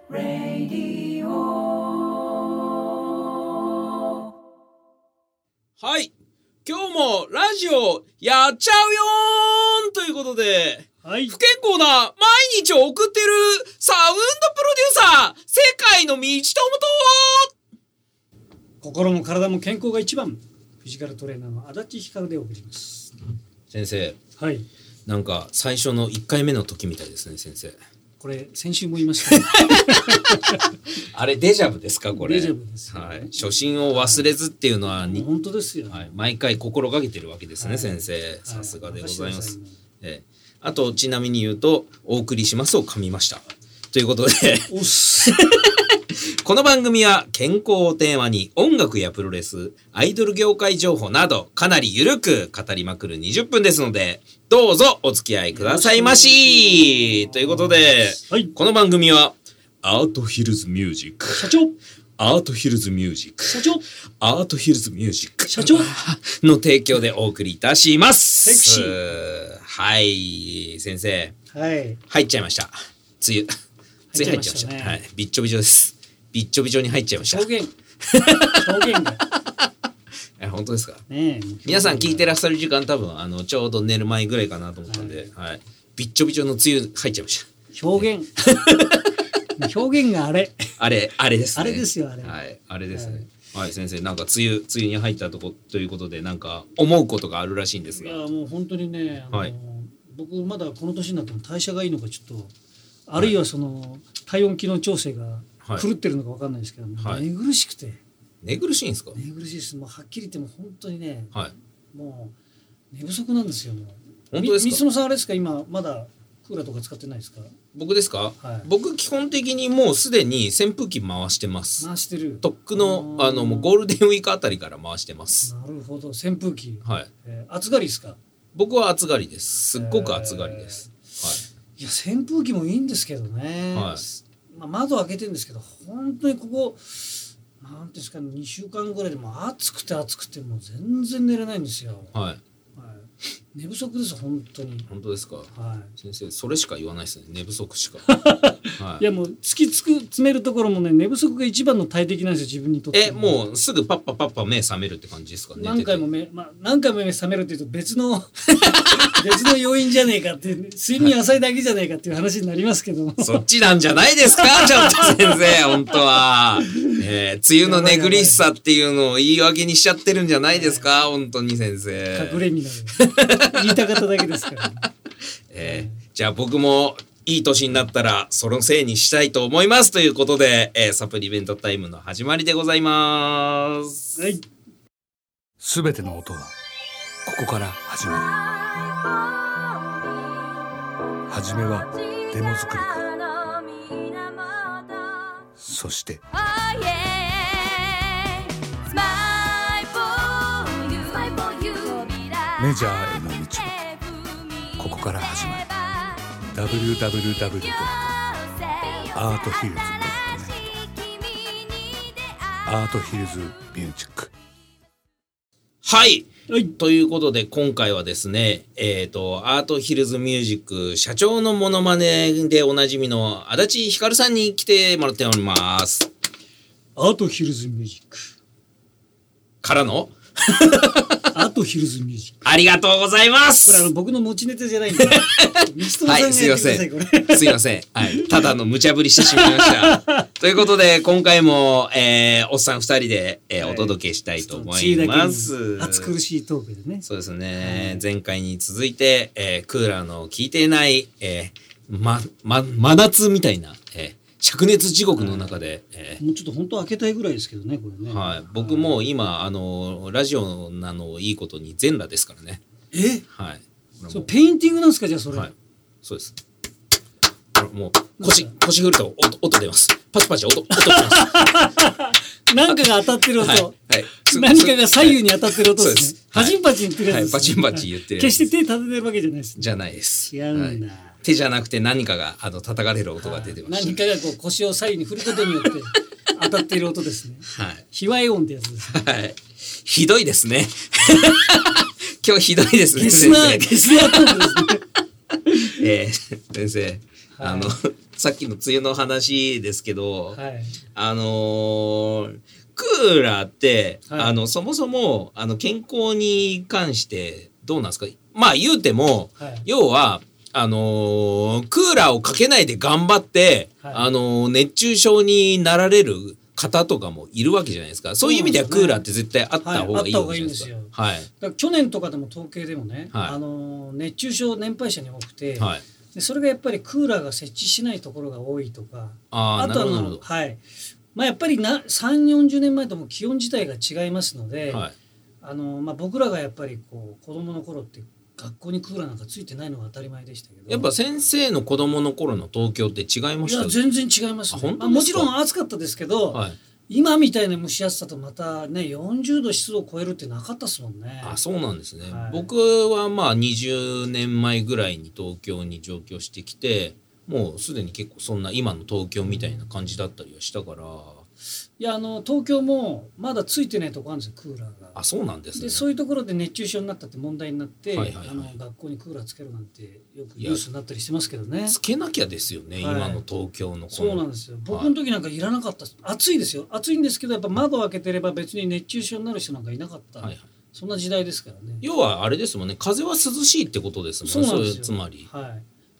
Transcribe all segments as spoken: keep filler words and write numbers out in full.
Radio。 はい、今日もラジオやっちゃうよーんということで、はい、不健康な毎日を送ってるサウンドプロデューサー、世界の道友と心も体も健康が一番、フィジカルトレーナーの足立ひかるでお送りします。 先生、 はい、 なんか最初のいっかいめの時みたいですね。先生、 これ先週も言いました、ね、 あれデジャブですかこれ。 デジャブです、ね、 はい、初心を忘れずっていうのは、はい、 本当ですよ、 はい、毎回心がけてるわけですね、はい、先生、さすがでございます、はい、ええ、あとちなみに言うとお送りしますを噛みましたということでおっこの番組は健康をテーマに音楽やプロレス、アイドル業界情報などかなりゆるく語りまくるにじゅっぷんですので、どうぞお付き合いくださいまし。ということで、はい、この番組はアートヒルズミュージック社長、 アートヒルズミュージック社長、 アートヒルズミュージック社長の提供でお送りいたします。 セクシー。 はい、先生、 はい、 入っちゃいました。梅雨梅雨入っちゃいました、ね、はい、びっちょびちょです。びっちょびちょに入っちゃいました。 表現表現がえ、本当ですか、 ね、 皆さん聞いてらっしゃる時間多分あのちょうど寝る前ぐらいかなと思ったんで、はいはい、びっちょびちょの梅雨入っちゃいました。表現表現があれあれあれですね。 あれですよ、あれ、 はい、あれですね、はいはい、先生、なんか梅雨梅雨に入ったとこということで、なんか思うことがあるらしいんですが。 いやもう本当にね、あの、はい、僕まだこの年になっても代謝がいいのかちょっと、あるいはその体温機能調整が狂ってるのか分かんないですけど、はい、寝苦しくて。 寝苦しいんですか？ 寝苦しいです。もうはっきり言っても本当にね、 はい、 もう寝不足なんですよ。もう本当ですか？ 三野さんあれですか、今まだクーラーとか使ってないですか？ 僕ですか、 はい、 僕基本的にもうすでに扇風機回してます。 回してる。 とっくのあのもうゴールデンウィークあたりから回してます。 なるほど、扇風機、 はい、 えー、暑がりですか？ 僕は暑がりです。すっごく暑がりです、えー、はい。 いや扇風機もいいんですけどね、はい、まあ、窓開けてるんですけど、本当にここなんですかね、にしゅうかんぐらいでも暑くて暑くてもう全然寝れないんですよ。 はい、はい、 寝不足です本当に。 本当ですか？はい、先生それしか言わないですね、寝不足しか、 はい、いやもう突きつく詰めるところもね、寝不足が一番の大敵なんですよ、自分にとって。 え、もうすぐパッパパッパ目覚めるって感じですか？ 何回も目、まあ、何回も目覚めるっていうと別の別の要因じゃねえかって、睡眠浅いだけじゃねえかっていう話になりますけどもそっちなんじゃないですかちょっと先生本当は、えー、梅雨の寝苦しさっていうのを言い訳にしちゃってるんじゃないですか、本当に先生。 隠れみなる言いたかっただけですから、ね、 えー、じゃあ僕もいい年になったらそのせいにしたいと思いますということで、えー、サプリメントタイムの始まりでございます。 はい、 すべての音はここから始まる。はじめはデモ作りから、そしてメジャーへの道はここから始まる。 ダブリューダブリューダブリュー ドットアートヒルズ ドットネット アートヒルズミュージック。 はい、はい、ということで今回はですね、えーと、アートヒルズミュージック社長のモノマネでおなじみの足立ひかるさんに来てもらっております。 アートヒルズミュージックからのアートヒルズミュージック、 ありがとうございます。 これあの僕の持ちネタじゃないんではい、すいませんすいません、はい、ただの無茶ぶりしてしまいましたということで今回も、えー、おっさんふたりで、えーはい、お届けしたいと思います。 暑苦しいトークでね。 そうですね、はい、前回に続いて、えー、クーラーの効いていない、えーまま、真夏みたいな、えー灼熱地獄の中で、はい、えー、 もうちょっと本当開けたいぐらいですけどね、これね。 はい、僕も今あのラジオなのいいことに全裸ですからね。 え、 はい、 そうペインティングなんですか？じゃあそれ、 はい、そうです。もう腰腰振ると音音出ます。パチパチ音音出ます。 何かが当たってる音、はいはい、何かが左右に当たってる音ですね。パチンパチン言ってるやつですね。はい、パチンパチン言ってるやつ。決して手立ててるわけじゃないです、ね。 じゃないです。 違うんだ。はい、 手じゃなくて何かがあの叩かれる音が出てました。 何かがこう腰を左右に振ることによって当たっている音ですね。はい。卑猥音ってやつですね。 はい。ひどいですね。今日ひどいですね。 ゲスなゲスなトークですね。 えー、先生、 はい、あのさっきの梅雨の話ですけど、はい、あのー、クーラーって、はい、あのそもそもあの健康に関してどうなんですか。まあ言うても、はい、要はあのー、クーラーをかけないで頑張って、はい、あのー、熱中症になられる方とかもいるわけじゃないですか。そういう意味ではクーラーって絶対あった方がいいわけじゃないですか。はい、あった方がいいんですよ。はい。だから去年とかでも統計でもね、はい、あのー、熱中症年配者に多くて、はい、でそれがやっぱりクーラーが設置しないところが多いとか、あ, あとあのはい、まあやっぱりなさんじゅう、よんじゅうねんまえとも気温自体が違いますので、はい、あのまあ僕らがやっぱりこう子供の頃って学校にクーラーなんかついてないのが当たり前でしたけど、 やっぱ先生の子供の頃の東京って違いました？ いや全然違いますね。あ、本当ですか？まあ、もちろん暑かったですけど、はい、今みたいな蒸し暑さとまたねよんじゅうど湿度を超えるってなかったですもんね。 あ、そうなんですね、はい、僕はまあにじゅうねんまえぐらいに東京に上京してきて、もうすでに結構そんな今の東京みたいな感じだったりはしたから、 いやあの東京もまだついてないとこあるんですよ、クーラーが。 あ、そうなんですね。 でそういうところで熱中症になったって問題になって、はいはいはい、あの学校にクーラーつけるなんてよくニュースになったりしてますけどね。 つけなきゃですよね、はい、今の東京のこの。 そうなんですよ。僕の時なんかいらなかった、はい、暑いですよ、暑いんですけどやっぱ窓を開けてれば別に熱中症になる人なんかいなかった、はいはい、そんな時代ですからね。 要はあれですもんね、風は涼しいってことですもんね。そうなんですよ。そういうつまり、 はい、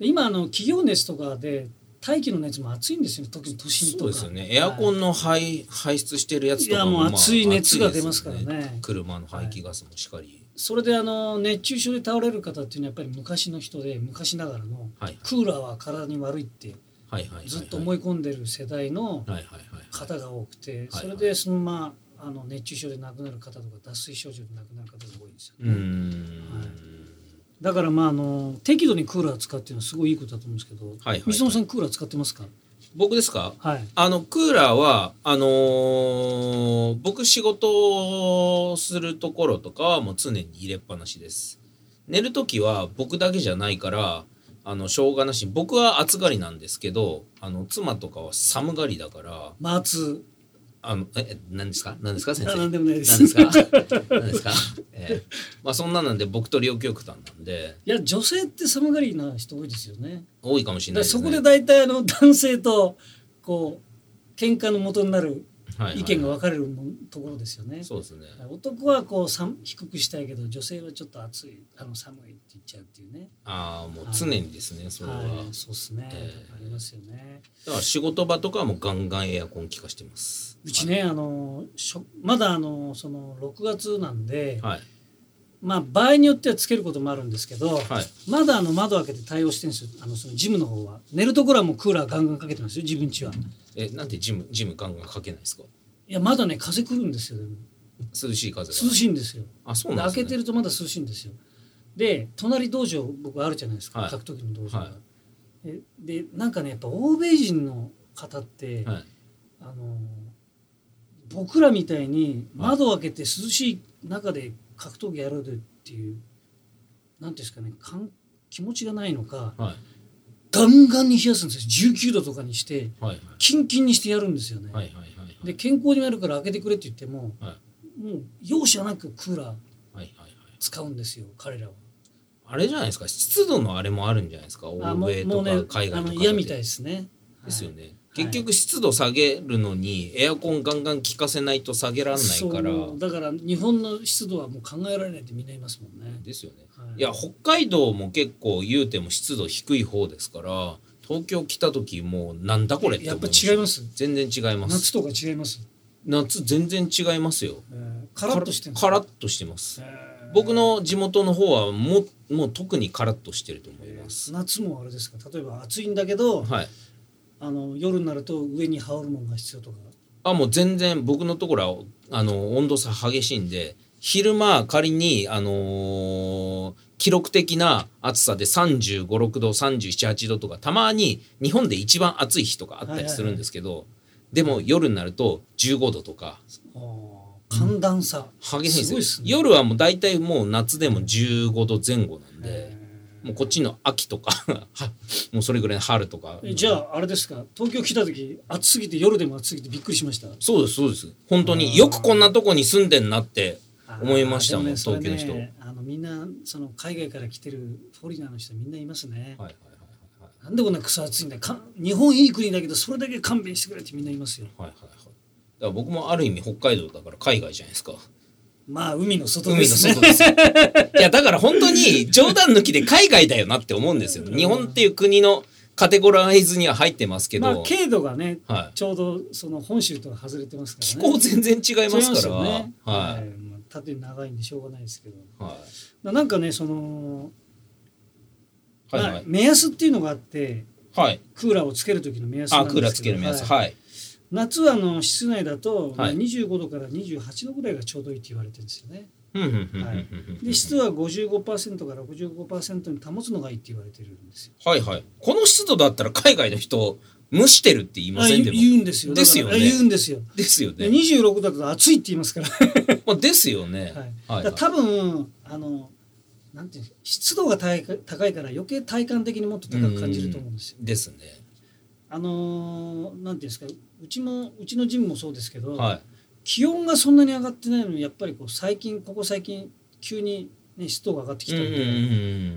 今あの企業熱とかで大気の熱も暑いんですよ、特に都心とか。 そうですよね。エアコンの排、はい、排出してるやつとかも、 いやもう暑い熱が出ますからね、まあ、 車の排気ガスもしかり、はい、 それであの熱中症で倒れる方っていうのはやっぱり昔の人で、昔ながらのクーラーは体に悪いってずっと思い込んでる世代の方が多くて、それでそのままあの熱中症で亡くなる方とか脱水症状で亡くなる方が多いんですよね。うーん、はい、だからまああの適度にクーラー使うっていうのはすごいいいことだと思うんですけど、はいはいはい、水野さんクーラー使ってますか？ 僕ですか？ はい、 あのクーラーはあのー、僕仕事をするところとかはもう常に入れっぱなしです。寝るときは僕だけじゃないからあのしょうがなし、僕は暑がりなんですけど、あの妻とかは寒がりだから。 まあ暑あのえ何ですか何ですか先生。 何でもないです。 何ですか何ですか、えー、まあそんななんで僕と両極端なんで。 いや女性って寒がりな人多いですよね。 多いかもしれないですね。 そこで大体あの男性とこう喧嘩の元になる意見が分かれるところですよね。 そうですね。 男はこう寒低くしたいけど女性はちょっと暑い、あの寒いって言っちゃうっていうね。 ああもう常にですね、それは、はい、 そうですね、えー、ありますよね。 だから仕事場とかはもうガンガンエアコン効かしてます。 うちね、はい、あのしょまだあのそのろくがつなんで、はい、まあ場合によってはつけることもあるんですけど、はい、まだあの窓開けて対応してるんですよ。あのそのジムの方は寝るところはもうクーラーガンガンかけてますよ、自分家は。 え、なんでジムジムガンガンかけないですか？ いやまだね風来るんですよ。でも涼しい風が涼しいんですよ。 あ、そうなんですね。 開けてるとまだ涼しいんですよ。で隣道場僕あるじゃないですか、はい、格闘技の道場が、はい、でなんかねやっぱ欧米人の方って、はい、あの僕らみたいに窓を開けて涼しい中で格闘技やろうっていうなんていうんですかね、かん気持ちがないのか、はい、ガンガンに冷やすんですよ。じゅうきゅうどとかにして、はいはい、キンキンにしてやるんですよね、はいはいはいはい、で健康になるから開けてくれって言っても、はい、もう容赦なくクーラー使うんですよ、はいはいはい、彼らは。 あれじゃないですか、湿度のあれもあるんじゃないですか、欧米とか海外とかで。 嫌みたいですね。 ですよね、はい、結局湿度下げるのにエアコンガンガン効かせないと下げられないから。 そうだから日本の湿度はもう考えられないってみんな言いますもんね。 ですよね、はい、いや北海道も結構言うても湿度低い方ですから、東京来た時もうなんだこれって思う。 やっぱ違います。 全然違います。 夏とか違います。 夏全然違いますよ、 えー、カラッとしてるんですか？カラッとしてます、えー、僕の地元の方はもう、もう特にカラッとしてると思います、 えー、夏もあれですか、例えば暑いんだけど、はい、あの夜になると上に羽織るものが必要とか。 あ、もう全然僕のところはあの温度差激しいんで、昼間仮に、あのー、記録的な暑さでさんじゅうご、ろくど、さんじゅうなな、はちどとか、たまに日本で一番暑い日とかあったりするんですけど、はいはいはい、でも夜になるとじゅうごどとか。 寒暖差激しいんですよ。すごいですね。夜はもう大体もう夏でもじゅうごどぜん後なんで、もうこっちの秋とかもうそれぐらいの春とか。 じゃああれですか、東京来た時暑すぎて夜でも暑すぎてびっくりしました？ そうですそうです。本当によくこんなとこに住んでんなって思いましたもん、ね、東京の人。 あのみんなその海外から来てるフォリナーの人みんないますね。はいはいはいはい。 なんでこんなクソ暑いんだ、か日本いい国だけどそれだけ勘弁してくれってみんな言いますよ。 はいはいはい。だから僕もある意味北海道だから海外じゃないですか。 まあ海の外ですね。 海の外ですよ。いやだから本当に冗談抜きで海外だよなって思うんですよ。日本っていう国のカテゴライズには入ってますけど、 まあ経度がね、 はい、 ちょうどその本州とは外れてますからね。 気候全然違いますから。 ね、 はい。 はい、まあ、縦に長いんでしょうがないですけど。 はい。 なんかねその、 はいはい、 まあ、目安っていうのがあって、 はい、 クーラーをつける時の目安なんですけど。あ、 クーラーつける目安。はい。はい、 夏はあの室内だと、 はい、 にじゅうごどからにじゅうはちどぐらいがちょうどいいって言われてるんですよね。で湿度は ごじゅうごパーセント から ろくじゅうごパーセント に保つのがいいって言われてるんですよ。 はいはい。この湿度だったら海外の人蒸してるって言いませんでも。 言うんですよ。 ですよね。 言うんですよ。 ですよね。 にじゅうろくだと暑いって言いますから。 まあですよね。 はい。はい、多分あのなんていう湿度が高いから余計体感的にもっと高く感じると思うんですよ。 ですね。 あのー、なんていうんですか、うちもうちのジムもそうですけど。はい、気温がそんなに上がってないのにやっぱりこう最近ここ最近急に、ね、湿度が上がってきたので、うんうんうん、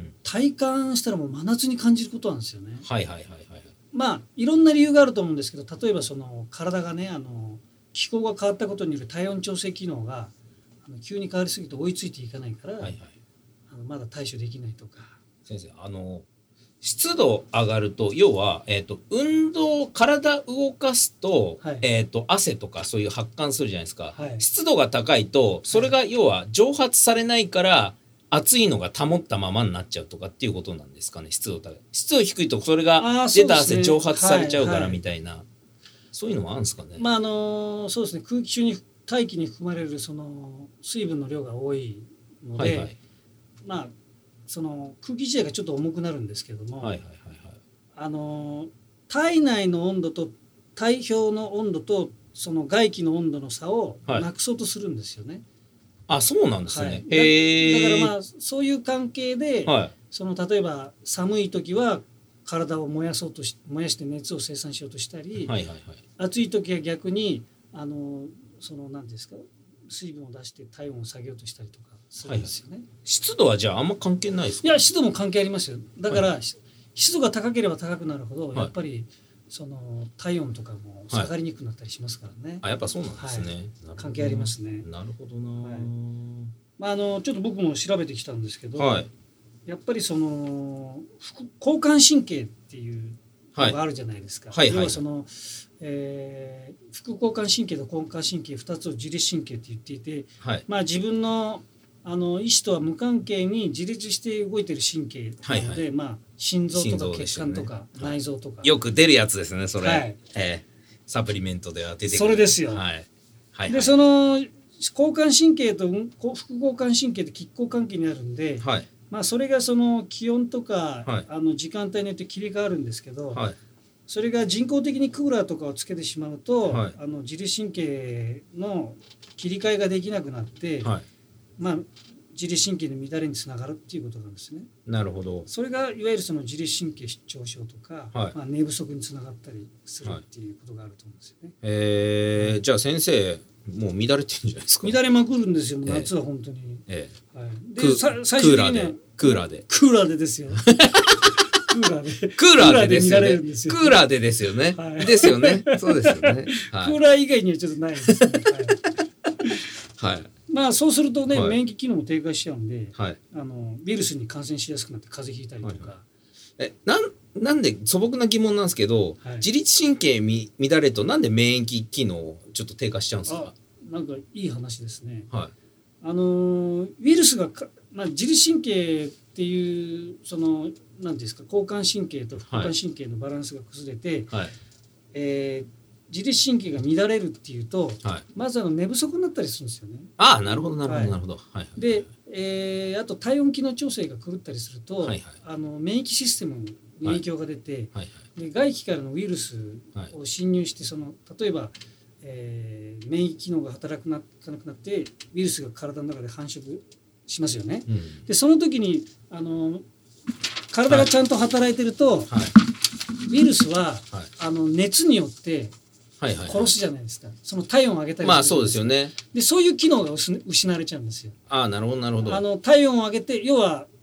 体感したらもう真夏に感じることなんですよね。 はいはいはいはい。 まあいろんな理由があると思うんですけど、例えばその体がねあの気候が変わったことによる体温調整機能があの急に変わりすぎて追いついていかないから、はいはい、あのまだ対処できないとか。 先生あの湿度上がると要は、えーと、運動体動かすと、はい、えーと、汗とかそういう発汗するじゃないですか、はい、湿度が高いとそれが要は蒸発されないから暑いのが保ったままになっちゃうとかっていうことなんですかね。湿度高い湿度低いとそれが出た汗、ね、蒸発されちゃうからみたいな、はいはい、そういうのもあるんですかね。 まああのそうですね、空気中に大気に含まれるその水分の量が多いので、はいはい、まあその空気自体がちょっと重くなるんですけども、はいはいはいはい、あの体内の温度と体表の温度とその外気の温度の差をなくそうとするんですよね。 はい、あ、そうなんですね。はい、 だ, へだからまあそういう関係で、はい、その例えば寒い時は体を燃やそうとし燃やして熱を生産しようとしたり、はいはいはい、暑い時は逆にあのその何ですか水分を出して体温を下げようとしたりとかするんですよね。はい、 湿度はじゃああんま関係ないですか。 いや湿度も関係ありますよ。だから、はい、湿度が高ければ高くなるほど、はい、やっぱりその体温とかも下がりにくくなったりしますからね。はい、 あやっぱそうなんですね。 はい、関係ありますね。 なるほどな。はい、 まああのちょっと僕も調べてきたんですけど、はい、やっぱりその交感神経っていうのがあるじゃないですか。はい、要はその、えー、副交感神経と交感神経ふたつを自律神経って言っていて、はい、まあ自分のあの意思とは無関係に自立して動いてる神経なので、はいはい、まあ心臓とか血管とか内臓とか、 はい、よく出るやつですねそれ、はいえー、サプリメントでは出てくるそれですよ。 はいはい、 でその交感神経と副交感神経って拮抗関係にあるんで、はい、まあそれがその気温とか、はい、あの時間帯によって切り替わるんですけど、はい、それが人工的にクーラーとかをつけてしまうと、はい、あの自律神経の切り替えができなくなって、はい、まあ自律神経の乱れにつながるっていうことなんですね。 なるほど。 それがいわゆるその自律神経失調症とか、はいまあ、寝不足につながったりするっていうことがあると思うんですよね。 えーはい、じゃあ先生もう乱れてるんじゃないですか。 乱れまくるんですよ夏は本当に。えーはい、 で最終的にねクーラーでクーラーでですよ。クーラーでクーラーでですよね。クーラーでですよね。はい、ですよね。そうですよね。 はい、クーラー以外にはちょっとないですね。はい。はいまあ、そうするとね、はい、免疫機能も低下しちゃうんで、はい、あのウイルスに感染しやすくなって風邪ひいたりとか、はいはい、 えなんなんで素朴な疑問なんですけど、はい、自律神経み乱れるとなんで免疫機能ちょっと低下しちゃうんですか。 あなんかいい話ですね、はい、あのウイルスがか、まあ、自律神経っていうその何ですか交感神経と副交感神経のバランスが崩れて、はいえー自律神経が乱れるっていうと、はい、まずあの寝不足になったりするんですよね。 ああなるほどなるほどなるほど。はいはい、 で、えー、あと体温機能調整が狂ったりすると、はいはい、あの免疫システムに影響が出て、はいはいはい、で外気からのウイルスを侵入してその例えば、えー、免疫機能が働かなくなってウイルスが体の中で繁殖しますよね。うん、でその時にあの体がちゃんと働いてると、はいはい、ウイルスは、はい、あの熱によって殺すじゃないですか。その体温を上げたりする。 まあそうですよね。 でそういう機能が失われちゃうんですよ。 ああなるほどなるほど。 あの体温を上げて要は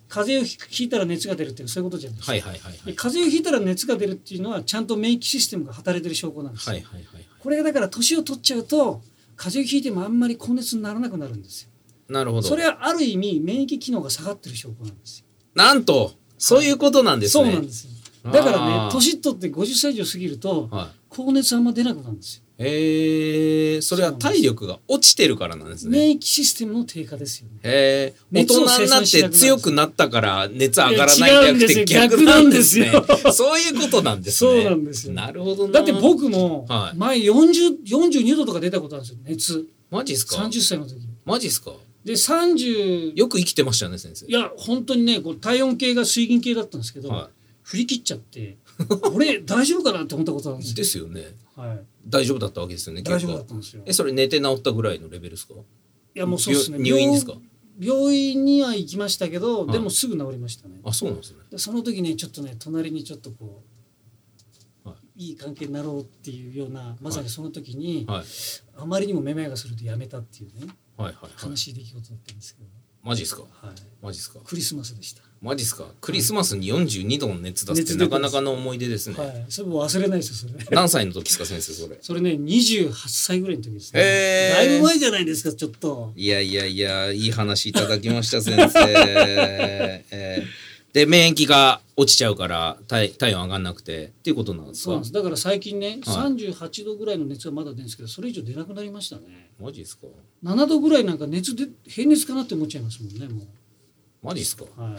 風邪をひいたら熱が出るっていうのはそういうことじゃないですか、 はいはいはいはい、 で風邪をひいたら熱が出るっていうのはちゃんと免疫システムが働いてる証拠なんですよ、 はいはいはいはい、 これがだから年を取っちゃうと風邪をひいてもあんまり高熱にならなくなるんですよ。 なるほど。 それはある意味免疫機能が下がってる証拠なんですよ。 なんとそういうことなんですね、 はい、そうなんですよ。だからね年取ってごじゅっさい以上過ぎると、はい、高熱あんま出なくなるんですよ。 へえ、それは体力が落ちてるからなんですね。 免疫システムの低下ですよね。 へえ、大人になって強くなったから熱上がらないんじゃなくて逆なんですね。そういうことなんですね。 そうなんですよ。 なるほどな。 だって僕も前よんじゅう、よんじゅうにどとか出たことあるんですよ、熱。 マジっすか。 さんじゅっさいの時。 マジっすか。 でさんじゅうよく生きてましたね先生。 いや本当にね、こう体温計が水銀計だったんですけど、はい、振り切っちゃって俺大丈夫かなって思ったことあるんですよ。 ですよね、 はい、 大丈夫だったわけですよね。 大丈夫だったんですよ。 えそれ寝て治ったぐらいのレベルですか。いやもうそうですね。 入院ですか。 病院には行きましたけど、はい、でもすぐ治りましたね。 あ、そうなんですね。 でその時ねちょっとね隣にちょっとこう、はい、いい関係になろうっていうようなまさにその時に、はい、あまりにもめまいがするとやめたっていうね、はいはいはい、悲しい出来事だったんですけど。 マジですか。 はい、 マジですか。 クリスマスでした。 マジですか。クリスマスによんじゅうにどの熱出すってなかなかの思い出ですね。 はい、それも忘れないですよそれ。 何歳の時ですか先生それ。 それねにじゅうはっさいぐらいの時ですね。だいぶ前じゃないですかちょっと。 いやいやいやいい話いただきました先生。えー、で免疫が落ちちゃうから体体温上がんなくてっていうことなんですか。 そうなんです。だから最近ね、はい、さんじゅうはちどぐらいの熱はまだ出るんですけどそれ以上出なくなりましたね。 マジですか。 ななどぐらいなんか熱で平熱かなって思っちゃいますもんねもう。 マジですか。 はい、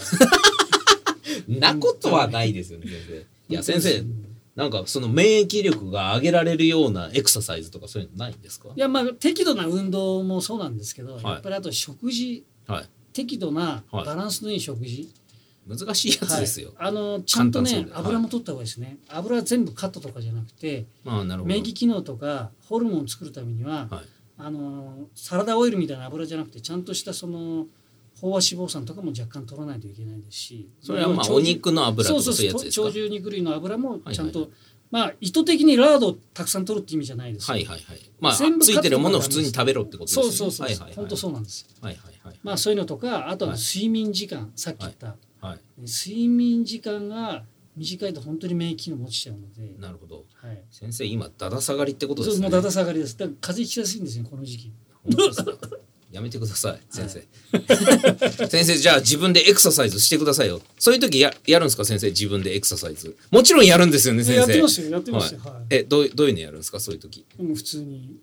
なことはないですよね先生。いや先生なんかその免疫力が上げられるようなエクササイズとかそういうのないんですか。 いやまあ適度な運動もそうなんですけど、はい、やっぱりあと食事、はい、適度なバランスのいい食事、 はい、難しいやつですよ、 はい、あのちゃんとね油も取った方がいいですね、はい、油は全部カットとかじゃなくて、まあ、なるほど免疫機能とかホルモンを作るためには、はい、あのサラダオイルみたいな油じゃなくてちゃんとしたその飽和脂肪酸とかも若干取らないといけないですし、 それはまあお肉の油とかそういうやつですか。 鳥獣肉類の油もちゃんと、はいはいはい、まあ意図的にラードをたくさん取るって意味じゃないです。 はいはいはい。まあついてるものを普通に食べろってことですね。 そうそうそう。はいはいはい、本当そうなんです。はいはいはい。まあそういうのとか、あとは睡眠時間、はい、さっき言った、はいはい、睡眠時間が短いと本当に免疫機能も落ちちゃうので。なるほど。はい。先生今だだ下がりってことですね。 もうだだ下がりです。だから風邪ひきやすいんですよこの時期。 本当ですか。やめてください先生、はい、先生じゃあ自分でエクササイズしてくださいよ。そういう時 や, やるんですか先生。自分でエクササイズもちろんやるんですよね先生。 やってますよやってますよ、はいはい、 え ど, うどういうのやるんですかそういう時。 もう普通に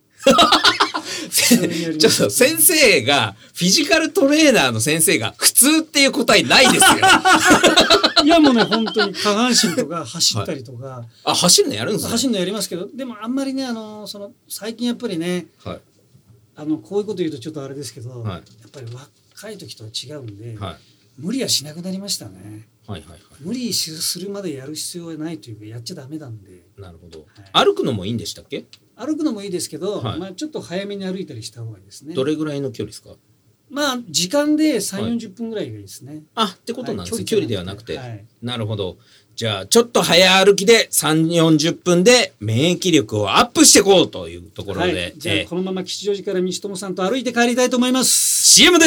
ちょっと先生がフィジカルトレーナーの先生が普通っていう答えないですよいやもうね本当に下半身とか走ったりとか、はい、 あ走るのやるんですか。 走るのやりますけどでもあんまりねあのその最近やっぱりね、はい、あのこういうこと言うとちょっとあれですけど、はい、やっぱり若い時とは違うんで、はい、無理はしなくなりましたね、はいはいはい、無理するまでやる必要はないというかやっちゃダメなんで。 なるほど、はい、歩くのもいいんでしたっけ。 歩くのもいいですけど、はいまあ、ちょっと早めに歩いたりした方がいいですね。 どれぐらいの距離ですか。 まあ時間でさんじゅうよんじゅっぷんぐらいがいいですね、はい、 あってことなんですね、はい、距離ではなくて、はい、なるほど。じゃあちょっと早歩きでさんじゅうよんじゅっぷんで免疫力をアップしていこうというところで、はい、 じゃあこのまま吉祥寺から西友さんと歩いて帰りたいと思います。 シーエム です。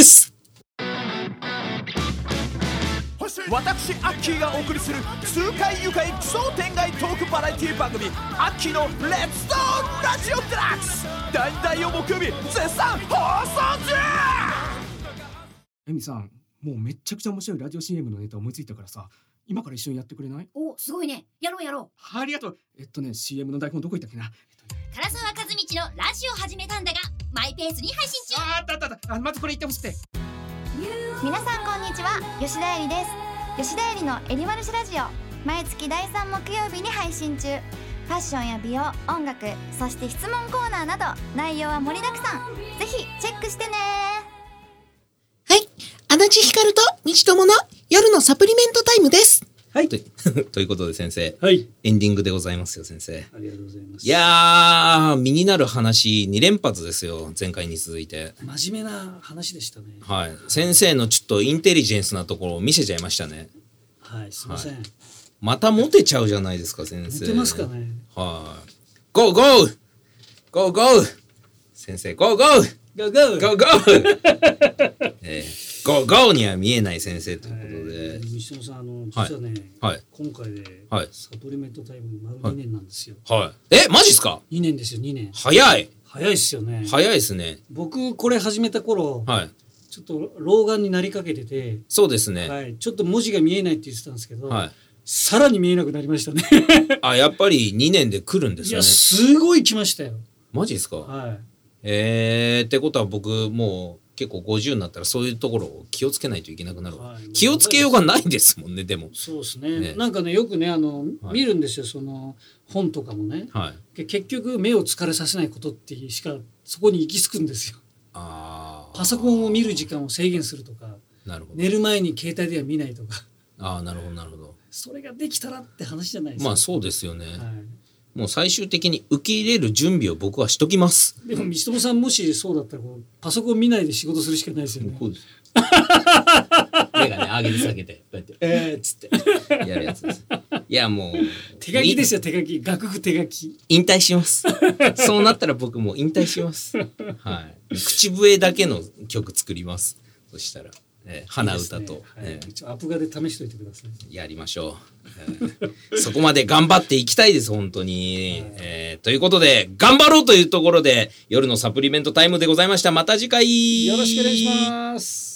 私アッキーがお送りする痛快愉快奇想天外トークバラエティ番組アッキーのレッツトーラジオデラックスだいだいを木曜日絶賛放送中。 エミさんもうめっちゃくちゃ面白いラジオ シーエム のネタ思いついたからさ今から一緒にやってくれない？ おすごいねやろうやろう。ありがとう。えっとね シーエム の台本どこ行ったっけな、えっとね、 唐沢和道のラジオ始めたんだがマイペースに配信中。 ああったあったあったあまずこれ言ってほしくて。 皆さんこんにちは吉田絵里です。吉田絵里のエリマルシラジオ毎月だいさん木曜日に配信中。ファッションや美容音楽そして質問コーナーなど内容は盛りだくさん。ぜひチェックしてね。 はい、足立ひかると西友の夜のサプリメントタイムです。 はいということで先生、 はい、 エンディングでございますよ先生。 ありがとうございます。 いやー身になる話に連発ですよ前回に続いて。 真面目な話でしたね。 はい、先生のちょっとインテリジェンスなところを見せちゃいましたね。 はいすいません、はい、 またモテちゃうじゃないですか先生。 モテますかね。 はい、ゴーゴーゴーゴー先生ゴーゴーゴーゴーゴーゴーえーガガオには見えない先生ということで、 はい、西野さんあの実はね、 はいはい、 今回で、 はい、 サプリメントタイム丸にねんなんですよ。 はいはい、えマジっすか？ にねんですよ。にねん。 早い。 早いっすよね。 早いっすね。 僕これ始めた頃、はい、ちょっと老眼になりかけてて、 そうですね、 はい、ちょっと文字が見えないって言ってたんですけど、はい、さらに見えなくなりましたね。 あ、やっぱりにねんで来るんですよね。いやすごい来ましたよ。 マジですか？ はい。 えー、ってことは僕もう結構ごじゅうになったらそういうところを気をつけないといけなくなる、はい、気をつけようがないですもんね。でもそうですね、ね、なんかねよくねあの、はい、見るんですよ、その本とかもね、はい、結局目を疲れさせないことってしかそこに行き着くんですよ。あパソコンを見る時間を制限するとか、なるほど、寝る前に携帯では見ないとか。 あ、なるほどなるほど。 それができたらって話じゃないですか。 まあそうですよね、はい、もう最終的に受け入れる準備を僕はしときます。 でも道友さんもしそうだったらこうパソコン見ないで仕事するしかないですよね。 こうです目がね上げて下げてこうやってえーっつってやるやつです。いやもう手書きですよ、手書き、楽譜手書き。 引退しますそうなったら僕も引退しますはい、口笛だけの曲作ります。そしたらえー、鼻歌といい、ね、はい、 えー、アプガで試しといてください。 やりましょう、えー、そこまで頑張っていきたいです本当に、はい、えー、ということで頑張ろうというところで夜のサプリメントタイムでございました。また次回よろしくお願いします。